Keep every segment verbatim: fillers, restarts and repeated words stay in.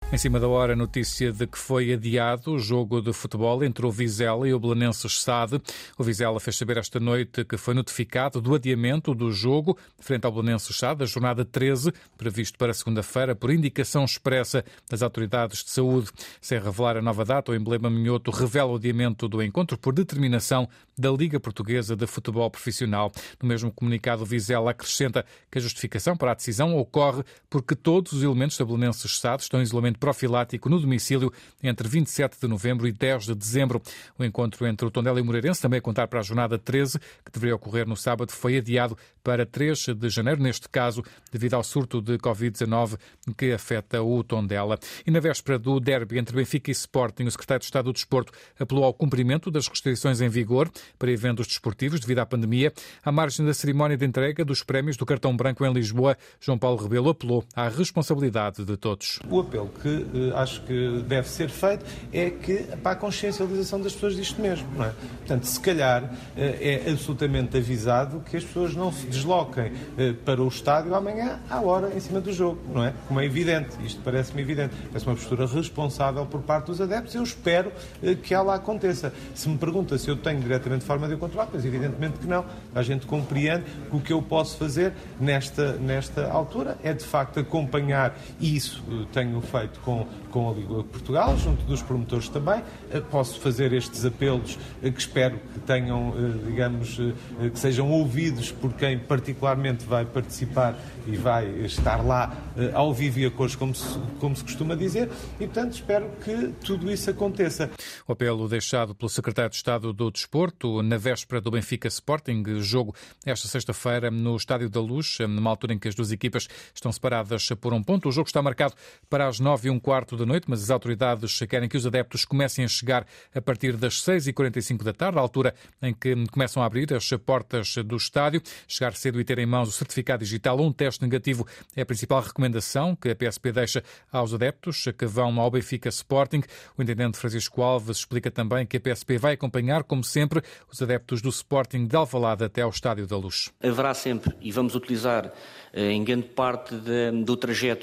Em cima da hora, a notícia de que foi adiado o jogo de futebol entre o Vizela e o Belenenses S A D. O Vizela fez saber esta noite que foi notificado do adiamento do jogo frente ao Belenenses S A D, a jornada treze, previsto para segunda-feira, por indicação expressa das autoridades de saúde. Sem revelar a nova data, o emblema minhoto revela o adiamento do encontro por determinação da Liga Portuguesa de Futebol Profissional. No mesmo comunicado, o Vizela acrescenta que a justificação para a decisão ocorre porque todos os elementos da Belenenses S A D estão em isolamento profilático no domicílio entre vinte e sete de novembro e dez de dezembro. O encontro entre o Tondela e o Moreirense, também a contar para a jornada treze, que deveria ocorrer no sábado, foi adiado para três de janeiro, neste caso, devido ao surto de covid dezanove que afeta o Tondela. E na véspera do derby entre Benfica e Sporting, o secretário de Estado do Desporto apelou ao cumprimento das restrições em vigor para eventos desportivos devido à pandemia. À margem da cerimónia de entrega dos prémios do Cartão Branco em Lisboa, João Paulo Rebelo apelou à responsabilidade de todos. O apelo que uh, acho que deve ser feito é que para a consciencialização das pessoas disto mesmo, não é? Portanto, se calhar uh, é absolutamente avisado que as pessoas não se desloquem uh, para o estádio amanhã à hora em cima do jogo, não é? Como é evidente, isto parece-me evidente, parece uma postura responsável por parte dos adeptos. Eu espero uh, que ela aconteça. Se me pergunta se eu tenho diretamente forma de o controlar, pois evidentemente que não. A gente compreende que o que eu posso fazer nesta, nesta altura é de facto acompanhar, e isso uh, tenho feito com, com a Liga de Portugal, junto dos promotores também. Posso fazer estes apelos que espero que tenham, digamos, que sejam ouvidos por quem particularmente vai participar e vai estar lá ao vivo e a cores, como se, como se costuma dizer, e portanto espero que tudo isso aconteça. O apelo deixado pelo secretário de Estado do Desporto na véspera do Benfica Sporting, jogo esta sexta-feira no Estádio da Luz, numa altura em que as duas equipas estão separadas por um ponto. O jogo está marcado para as nove e um quarto da noite, mas as autoridades querem que os adeptos comecem a chegar a partir das seis e quarenta e cinco da tarde, à altura em que começam a abrir as portas do estádio. Chegar cedo e ter em mãos o certificado digital ou um teste negativo é a principal recomendação que a P S P deixa aos adeptos que vão ao Benfica Sporting. O intendente Francisco Alves explica também que a P S P vai acompanhar, como sempre, os adeptos do Sporting de Alvalade até ao Estádio da Luz. Haverá sempre, e vamos utilizar em grande parte de, do trajeto,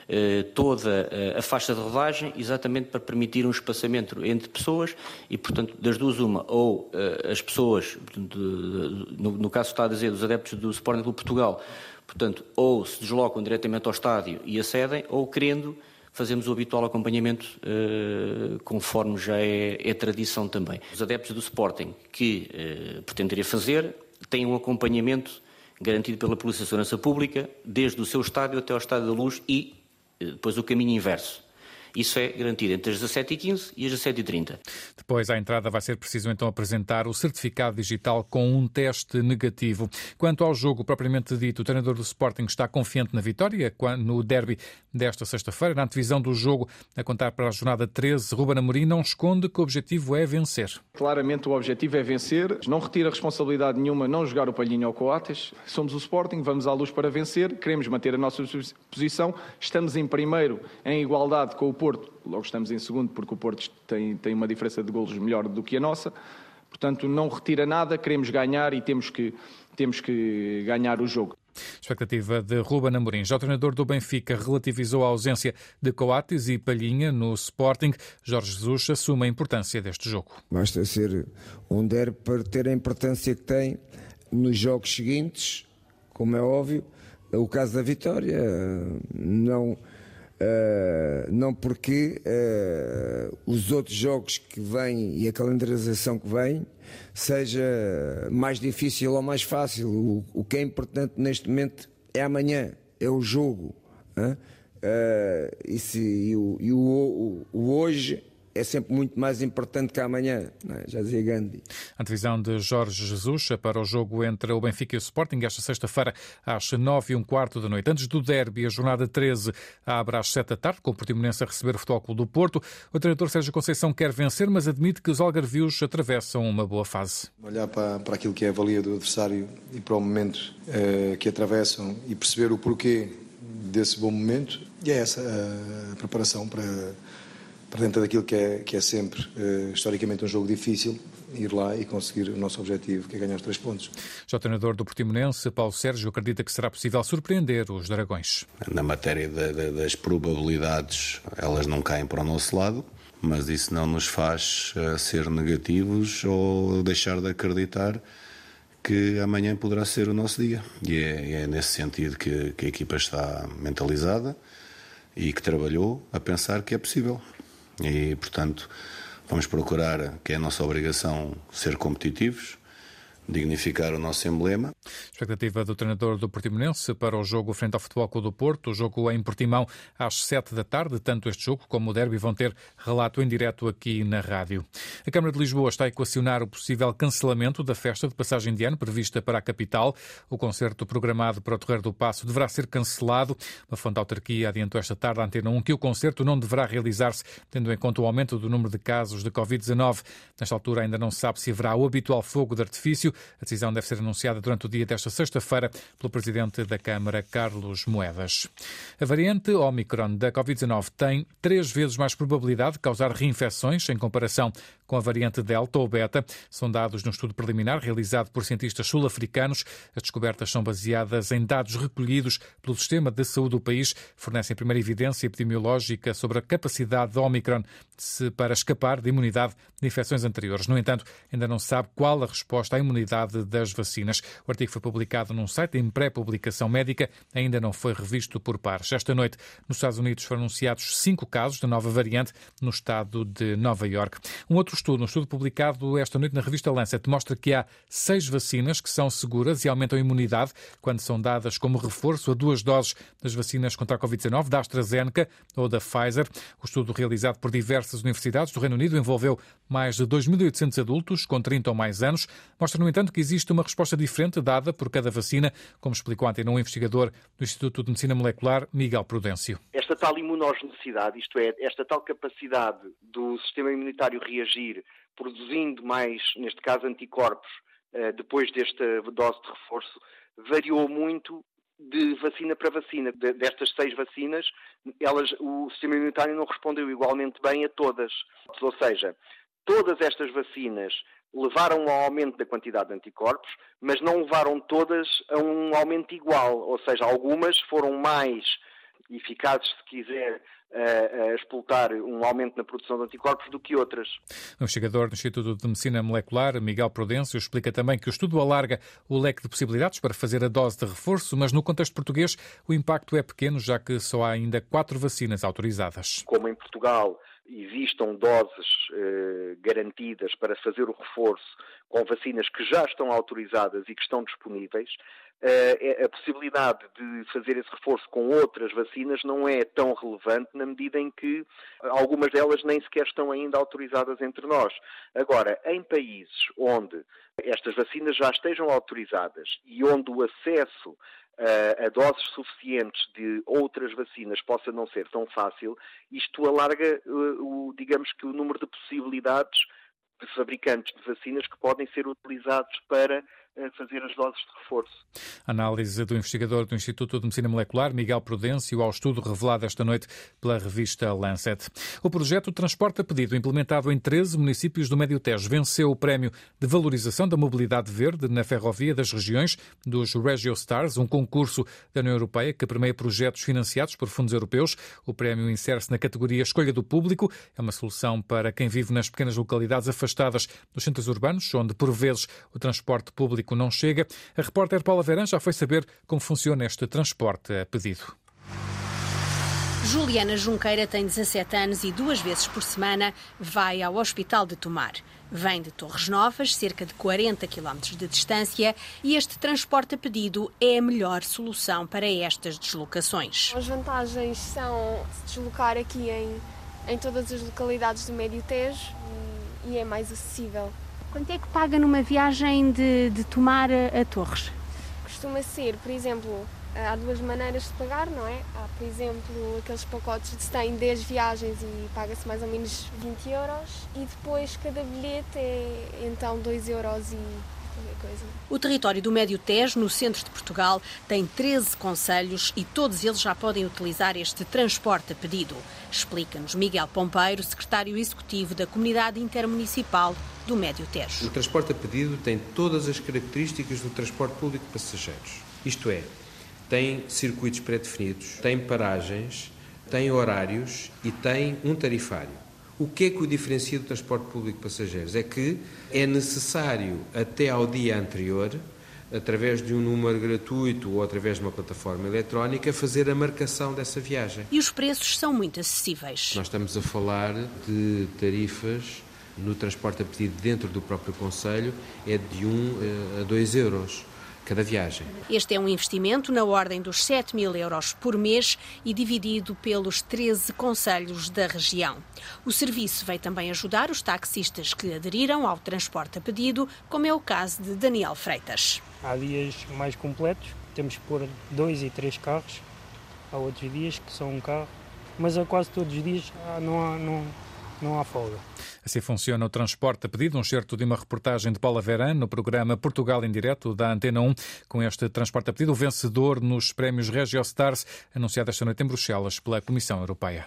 toda a faixa de rodagem, exatamente para permitir um espaçamento entre pessoas e, portanto, das duas uma, ou as pessoas, no caso está a dizer dos adeptos do Sporting Clube Portugal, portanto, ou se deslocam diretamente ao estádio e acedem, ou querendo, fazemos o habitual acompanhamento, conforme já é, é tradição também. Os adeptos do Sporting que pretenderem fazer têm um acompanhamento garantido pela Polícia de Segurança Pública, desde o seu estádio até ao Estádio da Luz e depois o caminho inverso. Isso é garantido entre as dezassete e quinze e as dezassete e trinta. Depois, à entrada, vai ser preciso então apresentar o certificado digital com um teste negativo. Quanto ao jogo propriamente dito, o treinador do Sporting está confiante na vitória no derby desta sexta-feira. Na antevisão do jogo, a contar para a jornada treze, Ruben Amorim não esconde que o objetivo é vencer. Claramente o objetivo é vencer. Não retira responsabilidade nenhuma não jogar o palhinho ao Coates. Somos o Sporting, vamos à luz para vencer. Queremos manter a nossa posição. Estamos em primeiro em igualdade com o Porto, logo estamos em segundo porque o Porto tem, tem uma diferença de golos melhor do que a nossa, portanto não retira nada, queremos ganhar e temos que, temos que ganhar o jogo. Expectativa de Ruben Amorim. Já o treinador do Benfica relativizou a ausência de Coates e Palhinha no Sporting. Jorge Jesus assume a importância deste jogo. Basta ser um derby para ter a importância que tem nos jogos seguintes, como é óbvio. O caso da vitória, não... Uh, não porque uh, os outros jogos que vêm e a calendarização que vem seja mais difícil ou mais fácil. O, o que é importante neste momento é amanhã, é o jogo. Uh, e, se, e, o, e o, o, o hoje é sempre muito mais importante que amanhã, não é? Já dizia Gandhi. A divisão de Jorge Jesus para o jogo entre o Benfica e o Sporting esta sexta-feira às nove e um quarto da noite. Antes do derby, a jornada treze abre às sete da tarde, com o Portimonense a receber o Futebol Clube do Porto. O treinador Sérgio Conceição quer vencer, mas admite que os algarvios atravessam uma boa fase. Olhar para, para aquilo que é a valia do adversário e para o momento eh, que atravessam e perceber o porquê desse bom momento, e é essa a preparação para... para dentro daquilo que é, que é sempre, uh, historicamente, um jogo difícil, ir lá e conseguir o nosso objetivo, que é ganhar os três pontos. Já o treinador do Portimonense, Paulo Sérgio, acredita que será possível surpreender os Dragões. Na matéria de, de, das probabilidades, elas não caem para o nosso lado, mas isso não nos faz uh, ser negativos ou deixar de acreditar que amanhã poderá ser o nosso dia. E é, é nesse sentido que, que a equipa está mentalizada e que trabalhou a pensar que é possível. E, portanto, vamos procurar, que é a nossa obrigação, ser competitivos, dignificar o nosso emblema. Expectativa do treinador do Portimonense para o jogo frente ao Futebol Clube do Porto. O jogo é em Portimão às sete da tarde. Tanto este jogo como o derby vão ter relato em direto aqui na rádio. A Câmara de Lisboa está a equacionar o possível cancelamento da festa de passagem de ano prevista para a capital. O concerto programado para o Terreiro do Paço deverá ser cancelado. Uma fonte da autarquia adiantou esta tarde à Antena um que o concerto não deverá realizar-se, tendo em conta o aumento do número de casos de covid dezanove. Nesta altura ainda não se sabe se haverá o habitual fogo de artifício. A decisão deve ser anunciada durante o dia desta sexta-feira pelo Presidente da Câmara, Carlos Moedas. A variante Omicron da covid dezanove tem três vezes mais probabilidade de causar reinfecções em comparação com a variante Delta ou Beta. São dados num estudo preliminar realizado por cientistas sul-africanos. As descobertas são baseadas em dados recolhidos pelo Sistema de Saúde do país. Fornecem primeira evidência epidemiológica sobre a capacidade da Omicron para escapar de imunidade de infecções anteriores. No entanto, ainda não se sabe qual a resposta à imunidade das vacinas. O artigo foi publicado num site em pré-publicação médica, ainda não foi revisto por pares. Esta noite, nos Estados Unidos, foram anunciados cinco casos da nova variante no estado de Nova Iorque. Um outro estudo, um estudo publicado esta noite na revista Lancet, mostra que há seis vacinas que são seguras e aumentam a imunidade quando são dadas como reforço a duas doses das vacinas contra a covid dezanove, da AstraZeneca ou da Pfizer. O estudo, realizado por diversas universidades do Reino Unido, envolveu mais de dois mil e oitocentos adultos com trinta ou mais anos. Mostra, no entanto, que existe uma resposta diferente dada por cada vacina, como explicou ontem um investigador do Instituto de Medicina Molecular, Miguel Prudêncio. Esta tal imunogenicidade, isto é, esta tal capacidade do sistema imunitário reagir, produzindo mais, neste caso, anticorpos, depois desta dose de reforço, variou muito de vacina para vacina. Destas seis vacinas, elas, o sistema imunitário não respondeu igualmente bem a todas. Ou seja, todas estas vacinas levaram ao aumento da quantidade de anticorpos, mas não levaram todas a um aumento igual. Ou seja, algumas foram mais eficazes, se quiser, a, a explotar um aumento na produção de anticorpos do que outras. O investigador do Instituto de Medicina Molecular, Miguel Prudêncio, explica também que o estudo alarga o leque de possibilidades para fazer a dose de reforço, mas no contexto português o impacto é pequeno, já que só há ainda quatro vacinas autorizadas. Como em Portugal existam doses eh, garantidas para fazer o reforço com vacinas que já estão autorizadas e que estão disponíveis, eh, a possibilidade de fazer esse reforço com outras vacinas não é tão relevante na medida em que algumas delas nem sequer estão ainda autorizadas entre nós. Agora, em países onde estas vacinas já estejam autorizadas e onde o acesso a doses suficientes de outras vacinas possa não ser tão fácil, isto alarga, o, digamos que, o número de possibilidades de fabricantes de vacinas que podem ser utilizados para fazer as doses de reforço. Análise do investigador do Instituto de Medicina Molecular, Miguel Prudêncio, ao estudo revelado esta noite pela revista Lancet. O projeto Transporte a Pedido, implementado em treze municípios do Médio Tejo, venceu o prémio de valorização da mobilidade verde na ferrovia das regiões dos RegioStars, um concurso da União Europeia que premia projetos financiados por fundos europeus. O prémio insere-se na categoria Escolha do Público. É uma solução para quem vive nas pequenas localidades afastadas dos centros urbanos, onde, por vezes, o transporte público não chega. A repórter Paula Verão já foi saber como funciona este transporte a pedido. Juliana Junqueira tem dezassete anos e duas vezes por semana vai ao Hospital de Tomar. Vem de Torres Novas, cerca de quarenta quilómetros de distância, e este transporte a pedido é a melhor solução para estas deslocações. As vantagens são se deslocar aqui em, em todas as localidades do Médio Tejo e é mais acessível. Quanto é que paga numa viagem de, de Tomar a, a Torres? Costuma ser, por exemplo, há duas maneiras de pagar, não é? Há, por exemplo, aqueles pacotes de se tem dez viagens e paga-se mais ou menos vinte euros e depois cada bilhete é então dois euros qualquer coisa. O território do Médio Tejo, no centro de Portugal, tem treze concelhos e todos eles já podem utilizar este transporte a pedido. Explica-nos Miguel Pompeiro, secretário executivo da Comunidade Intermunicipal do Médio Tejo. O transporte a pedido tem todas as características do transporte público de passageiros. Isto é, tem circuitos pré-definidos, tem paragens, tem horários e tem um tarifário. O que é que o diferencia do transporte público de passageiros? É que é necessário, até ao dia anterior, através de um número gratuito ou através de uma plataforma eletrónica, fazer a marcação dessa viagem. E os preços são muito acessíveis. Nós estamos a falar de tarifas no transporte a pedido dentro do próprio concelho, é de um a dois euros. Cada viagem. Este é um investimento na ordem dos sete mil euros por mês e dividido pelos treze concelhos da região. O serviço veio também ajudar os taxistas que aderiram ao transporte a pedido, como é o caso de Daniel Freitas. Há dias mais completos, temos que pôr dois e três carros. Há outros dias que são um carro, mas a quase todos os dias não há... Não... Não há folga. Assim funciona o transporte a pedido. Um certo de uma reportagem de Paula Verano no programa Portugal em Direto da Antena um. Com este transporte a pedido, o vencedor nos prémios Regiostars, anunciado esta noite em Bruxelas pela Comissão Europeia.